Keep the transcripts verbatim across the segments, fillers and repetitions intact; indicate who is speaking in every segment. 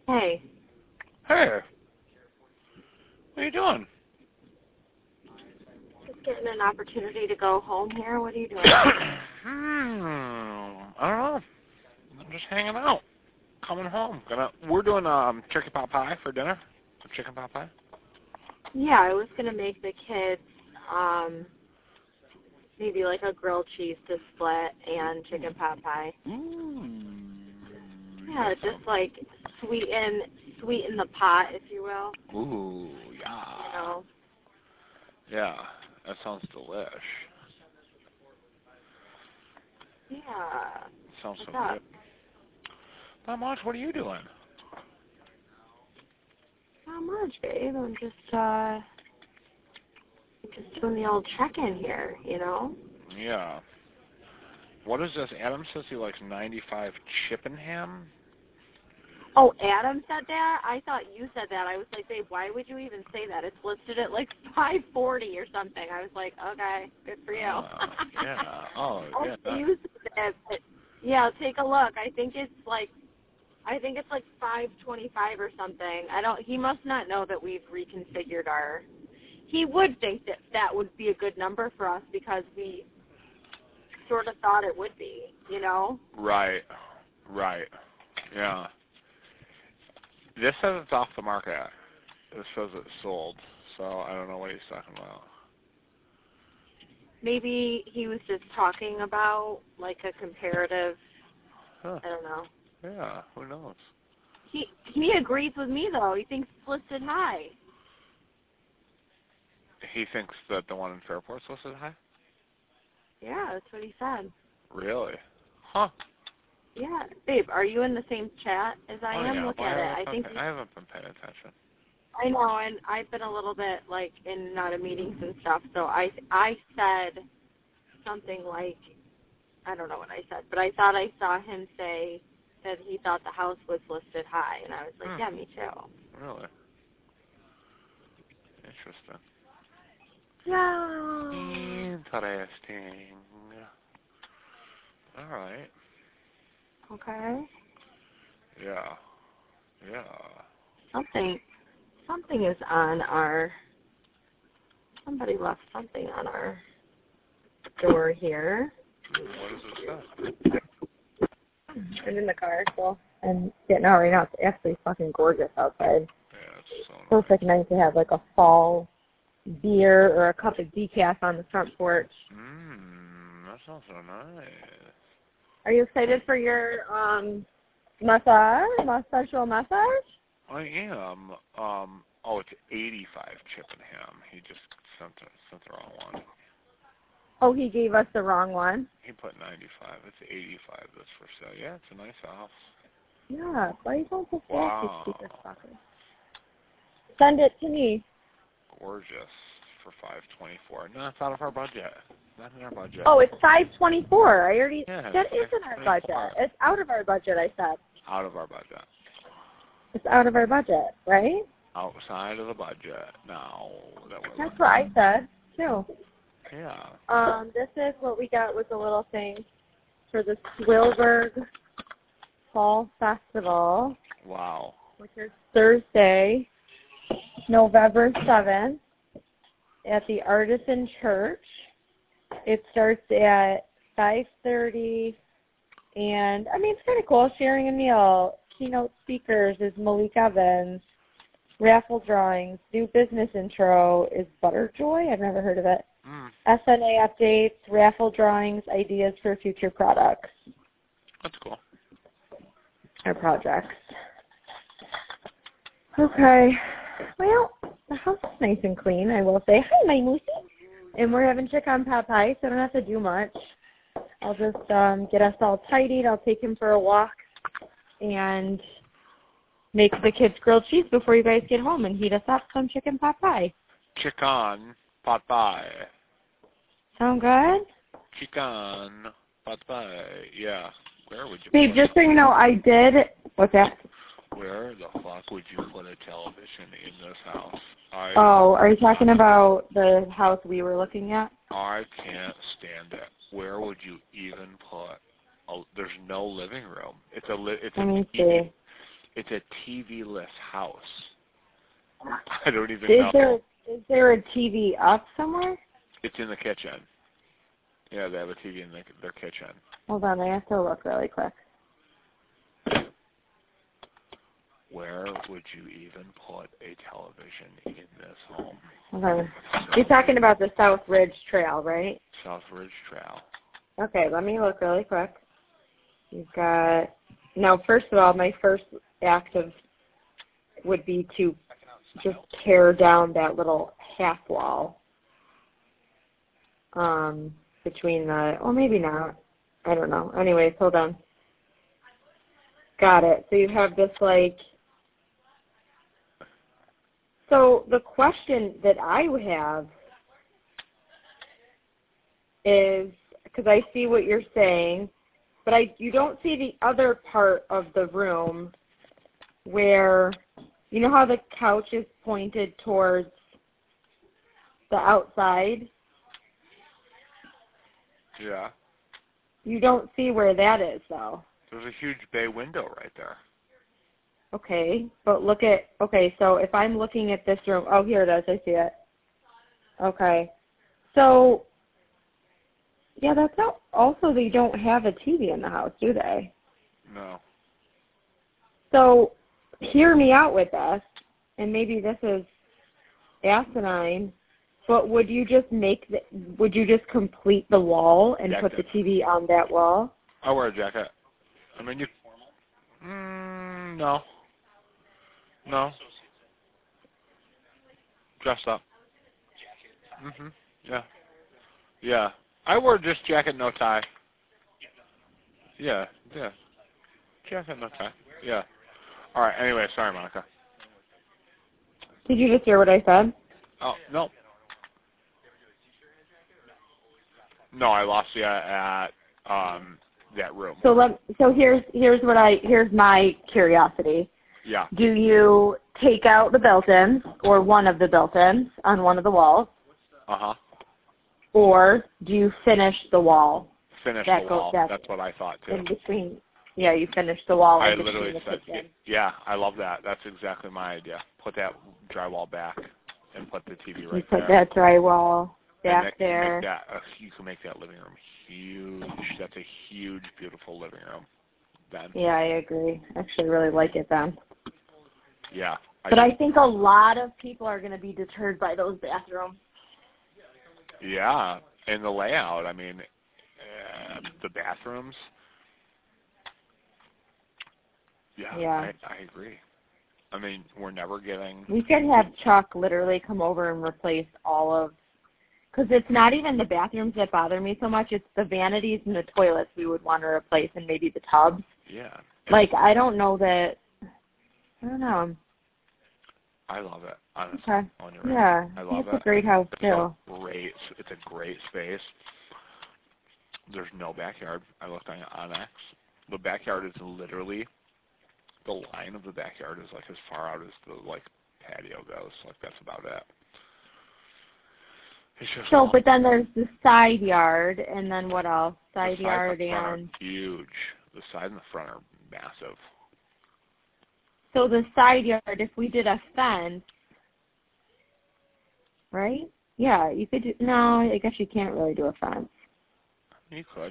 Speaker 1: Hey.
Speaker 2: Hey. What are you doing?
Speaker 1: Just getting an opportunity to go home here. What are you doing?
Speaker 2: hmm, I don't know. I'm just hanging out. Coming home. Gonna. We're doing um chicken pot pie for dinner. Some chicken pot pie.
Speaker 1: Yeah, I was gonna make the kids um maybe like a grilled cheese to split and chicken pot pie.
Speaker 2: Ooh.
Speaker 1: Yeah, just like sweeten sweeten the pot, if you will.
Speaker 2: Ooh, yeah.
Speaker 1: You know.
Speaker 2: Yeah, that sounds delish.
Speaker 1: Yeah.
Speaker 2: Sounds
Speaker 1: What's
Speaker 2: so
Speaker 1: up?
Speaker 2: good. Not much. What are you doing?
Speaker 1: Not much, babe. I'm just uh just doing the old check-in here, you know.
Speaker 2: Yeah. What is this? Adam says he likes ninety-five Chippenham.
Speaker 1: Oh, Adam said that? I thought you said that. I was like, babe, why would you even say that? It's listed at like five forty or something. I was like, okay, good for you.
Speaker 2: Uh, yeah. Oh, yeah.
Speaker 1: Oh, you said that, but yeah, take a look. I think it's like, I think it's like five twenty-five or something. I don't. He must not know that we've reconfigured our. He would think that that would be a good number for us because we sort of thought it would be, you know.
Speaker 2: Right. Right. Yeah. This says it's off the market. This says it's sold. So I don't know what he's talking about.
Speaker 1: Maybe he was just talking about like a comparative.
Speaker 2: Huh.
Speaker 1: I don't know.
Speaker 2: Yeah. Who knows?
Speaker 1: He he agrees with me though. He thinks it's listed high.
Speaker 2: He thinks that the one in Fairport's listed high?
Speaker 1: Yeah, that's what he said.
Speaker 2: Really? Huh.
Speaker 1: Yeah, babe, are you in the same chat as I
Speaker 2: oh,
Speaker 1: am?
Speaker 2: yeah.
Speaker 1: Look
Speaker 2: well,
Speaker 1: at
Speaker 2: I
Speaker 1: it.
Speaker 2: haven't
Speaker 1: I
Speaker 2: been
Speaker 1: think
Speaker 2: pay- I haven't been paying attention.
Speaker 1: I know, and I've been a little bit like in and out of meetings and stuff. So I I said something like, I don't know what I said, but I thought I saw him say that he thought the house was listed high, and I was like,
Speaker 2: Hmm.
Speaker 1: yeah, me too.
Speaker 2: Really? Interesting.
Speaker 1: Yeah.
Speaker 2: Interesting. All right.
Speaker 1: Okay.
Speaker 2: Yeah. Yeah.
Speaker 1: Something something is on our. Somebody left something on our door here.
Speaker 2: What does it say?
Speaker 1: I'm in the car, so I'm getting out right now. It's actually fucking gorgeous outside.
Speaker 2: Yeah, it's so nice.
Speaker 1: Perfect night to have like a fall beer or a cup of decaf on the front porch.
Speaker 2: Mmm, that sounds so nice.
Speaker 1: Are you excited for your um massage, massage massage?
Speaker 2: I am. Um. Oh, it's eighty-five Chippenham. He just sent the, sent the wrong one.
Speaker 1: Oh, he gave us the wrong one.
Speaker 2: He put ninety-five. It's eighty-five. That's for sale. Yeah, it's a nice house.
Speaker 1: Yeah, why don't you
Speaker 2: Wow.
Speaker 1: stupid fucker? Send it to me.
Speaker 2: Gorgeous for five twenty-four. No, it's out of our budget. Not in our budget.
Speaker 1: Oh, it's five twenty-four. I already.
Speaker 2: Yeah,
Speaker 1: That
Speaker 2: it's
Speaker 1: isn't our budget. It's out of our budget. I said.
Speaker 2: Out of our budget.
Speaker 1: It's out of our budget, right?
Speaker 2: Outside of the budget. No, that was.
Speaker 1: That's what I said too.
Speaker 2: Yeah.
Speaker 1: Um, this is what we got with the little thing for the Swilberg Fall Festival,
Speaker 2: Wow.
Speaker 1: which is Thursday, November seventh, at the Artisan Church. It starts at five thirty, and, I mean, it's kind of cool, sharing a meal. Keynote speakers is Malik Evans. Raffle drawings. New business intro is Butterjoy. I've never heard of it.
Speaker 2: Mm,
Speaker 1: S N A updates, raffle drawings, ideas for future products
Speaker 2: that's cool.
Speaker 1: or projects. Okay. Well, the house is nice and clean, I will say. Hi, my moosey. And we're having chicken pot pie, so I don't have to do much. I'll just um, get us all tidied. I'll take him for a walk and make the kids grilled cheese before you guys get home and heat us up some chicken pot pie.
Speaker 2: Chicken pot pie.
Speaker 1: Sound good?
Speaker 2: Chicken pot pie. Yeah. Where would you
Speaker 1: Babe,
Speaker 2: put
Speaker 1: just so you know, I did. What's that?
Speaker 2: Where the fuck would you put a television in this house? I
Speaker 1: Oh, are you talking about the house we were looking at?
Speaker 2: I can't stand it. Where would you even put? A, there's no living room. It's a li, it's
Speaker 1: Let
Speaker 2: a
Speaker 1: me
Speaker 2: T V.
Speaker 1: see.
Speaker 2: It's a T V-less house. I don't even
Speaker 1: Is
Speaker 2: know.
Speaker 1: there is there a T V up somewhere?
Speaker 2: It's in the kitchen. Yeah, they have a T V in the, their kitchen.
Speaker 1: Hold on, I have to look really quick.
Speaker 2: Where would you even put a television in this home?
Speaker 1: Hold on. You're talking about the South Ridge Trail, right?
Speaker 2: South Ridge Trail.
Speaker 1: Okay, let me look really quick. You've got... Now, first of all, my first act of would be to just tear down that little half wall um, between the... Or maybe not. I don't know. Anyways, hold on. Got it. So you have this, like... So the question that I would have is, because I see what you're saying, but I you don't see the other part of the room where, you know how the couch is pointed towards the outside?
Speaker 2: Yeah.
Speaker 1: You don't see where that is, though.
Speaker 2: There's a huge bay window right there.
Speaker 1: Okay, but look at, okay, so if I'm looking at this room, oh, here it is, I see it. Okay, so, yeah, that's not, also they don't have a T V in the house, do they?
Speaker 2: No.
Speaker 1: So, hear me out with this, and maybe this is asinine, but would you just make, the, would you just complete the wall and
Speaker 2: Jacket.
Speaker 1: put the T V on that wall?
Speaker 2: I wear a jacket. I mean, you, mm, no. No. Dressed up. Mhm. Yeah. Yeah. I wear just jacket, no tie. Yeah. Yeah. Jacket, no tie. Yeah. All right. Anyway, sorry, Monica.
Speaker 1: Did you just hear what I said?
Speaker 2: Oh no. No, I lost you at um that room.
Speaker 1: So let so here's here's what I here's my curiosity.
Speaker 2: Yeah.
Speaker 1: Do you take out the built-ins or one of the built-ins on one of the walls?
Speaker 2: Uh-huh.
Speaker 1: Or do you finish the wall?
Speaker 2: Finish
Speaker 1: that
Speaker 2: the
Speaker 1: goes,
Speaker 2: wall.
Speaker 1: That's,
Speaker 2: that's what I thought too.
Speaker 1: In between. Yeah, you finish the wall
Speaker 2: I
Speaker 1: in between
Speaker 2: literally
Speaker 1: the
Speaker 2: said,
Speaker 1: kitchen.
Speaker 2: yeah, I love that. That's exactly my idea. Put that drywall back and put the T V right
Speaker 1: you put
Speaker 2: there.
Speaker 1: that drywall back
Speaker 2: make,
Speaker 1: there.
Speaker 2: Make that, uh, you can make that living room huge. That's a huge, beautiful living room. Then.
Speaker 1: Yeah, I agree. I actually really like it then.
Speaker 2: Yeah. I
Speaker 1: but
Speaker 2: do.
Speaker 1: I think a lot of people are going to be deterred by those bathrooms.
Speaker 2: Yeah, and the layout. I mean, uh, the bathrooms. Yeah,
Speaker 1: Yeah.
Speaker 2: I, I agree. I mean, we're never getting...
Speaker 1: We could have Chuck literally come over and replace all of... Because it's not even the bathrooms that bother me so much. It's the vanities and the toilets we would want to replace and maybe the tubs.
Speaker 2: Yeah.
Speaker 1: Like, I don't know that... I don't know.
Speaker 2: I love it, honestly.
Speaker 1: Okay.
Speaker 2: On your
Speaker 1: Yeah.
Speaker 2: end. I love
Speaker 1: it's
Speaker 2: it.
Speaker 1: a great house,
Speaker 2: it's
Speaker 1: too.
Speaker 2: A great, it's a great space. There's no backyard. I looked on Onyx. The backyard is literally... The line of the backyard is like as far out as the like patio goes. Like that's about it. It's just
Speaker 1: so,
Speaker 2: long.
Speaker 1: but then there's the side yard, and then what else? Side
Speaker 2: the
Speaker 1: yard
Speaker 2: and the front
Speaker 1: and
Speaker 2: are huge. The side and the front are massive.
Speaker 1: So the side yard, if we did a fence, right? Yeah, you could do. No, I guess you can't really do a fence.
Speaker 2: You could.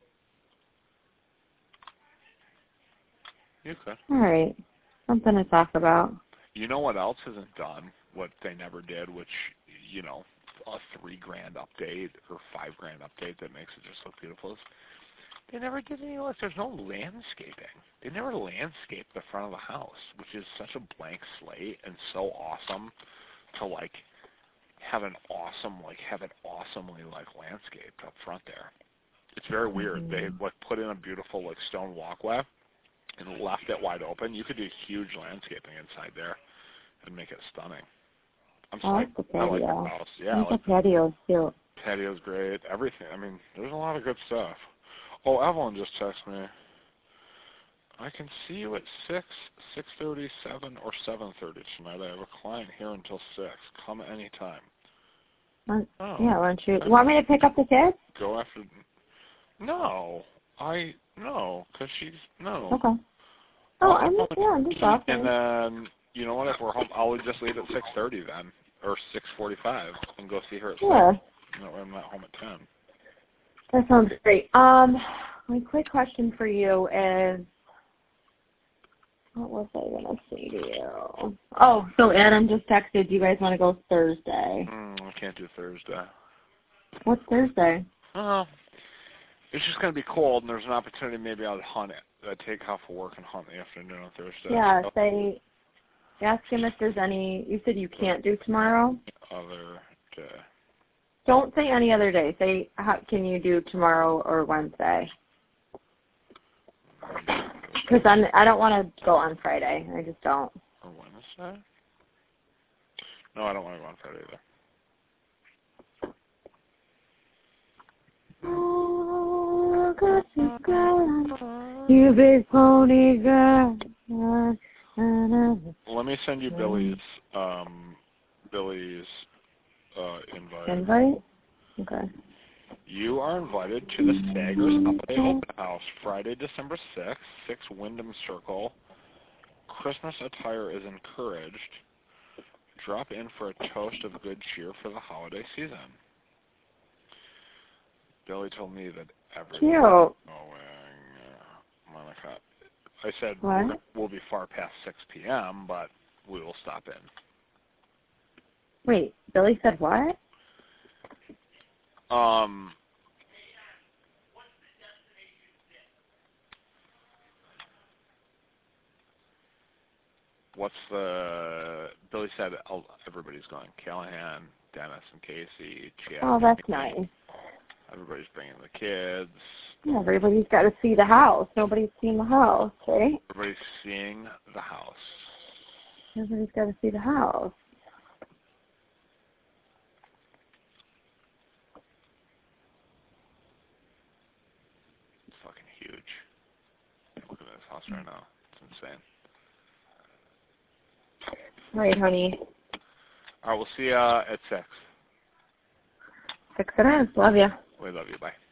Speaker 2: You could.
Speaker 1: All right, something to talk about.
Speaker 2: You know what else isn't done? What they never did, which, you know, a three grand update or five grand update that makes it just look beautiful. They never did any, like, there's no landscaping. They never landscaped the front of the house, which is such a blank slate and so awesome to, like, have an awesome, like, have it awesomely, like, landscaped up front there. It's very weird.
Speaker 1: Mm-hmm.
Speaker 2: They, like, put in a beautiful, like, stone walkway and left it wide open. You could do huge landscaping inside there and make it stunning. I'm
Speaker 1: I like the
Speaker 2: I like
Speaker 1: patio.
Speaker 2: the house.
Speaker 1: I
Speaker 2: Yeah,
Speaker 1: think
Speaker 2: like
Speaker 1: the patio's cute.
Speaker 2: patio's great. Everything. I mean, there's a lot of good stuff. Oh, Evelyn just texted me. I can see you at six, six thirty, seven, or seven thirty tonight. I have a client here until six. Come anytime.
Speaker 1: Uh,
Speaker 2: Oh,
Speaker 1: yeah, why don't you? You want me to pick up the kids?
Speaker 2: Go after. No, I no, cause she's no.
Speaker 1: Okay. Oh, I'm just, yeah, I'm just off.
Speaker 2: And then, you know what, if we're home, I'll just leave at six thirty then, or six forty-five, and go see her at
Speaker 1: yeah.
Speaker 2: six. That way I'm not home at ten.
Speaker 1: That sounds great. Um, my quick question for you is, what was I going to say to you? Oh, so Adam just texted, do you guys want to go Thursday?
Speaker 2: Mm, I can't do Thursday.
Speaker 1: What's Thursday?
Speaker 2: Oh, it's just going to be cold, and there's an opportunity maybe I'll hunt it. I'd take off of work and hunt in the afternoon on Thursday.
Speaker 1: Yeah,
Speaker 2: so,
Speaker 1: say, ask him if there's any, you said you can't do tomorrow?
Speaker 2: Other day.
Speaker 1: Don't say any other day. Say, how, can you do tomorrow or Wednesday? Because I'm, I don't want to go on Friday. I just don't.
Speaker 2: Or Wednesday? No, I don't want to go on Friday either.
Speaker 1: Oh, gossip girl, you big pony girl.
Speaker 2: Let me send you Billy's um, Billy's uh, invite.
Speaker 1: Invite? Okay.
Speaker 2: You are invited to the Staggers Holiday Open House, Friday, December sixth, six Wyndham Circle. Christmas attire is encouraged. Drop in for a toast of good cheer for the holiday season. Billy told me that everyone's
Speaker 1: Cute.
Speaker 2: going. Uh, Monica. I said
Speaker 1: What?
Speaker 2: we'll be far past six p.m., but we will stop in.
Speaker 1: Wait, Billy said what?
Speaker 2: Um, what's the... Billy said oh, everybody's going. Callahan, Dennis, and Casey, Chad.
Speaker 1: Oh, that's nice.
Speaker 2: Everybody's bringing the kids.
Speaker 1: Yeah, everybody's got to see the house. Nobody's seen the house, right?
Speaker 2: Everybody's seeing the house.
Speaker 1: Everybody's got to see the house.
Speaker 2: It's fucking huge. Look at this house right now. It's insane.
Speaker 1: All right, honey.
Speaker 2: All right, we'll see you uh, at six.
Speaker 1: Six it is. Love you.
Speaker 2: We love you. Bye.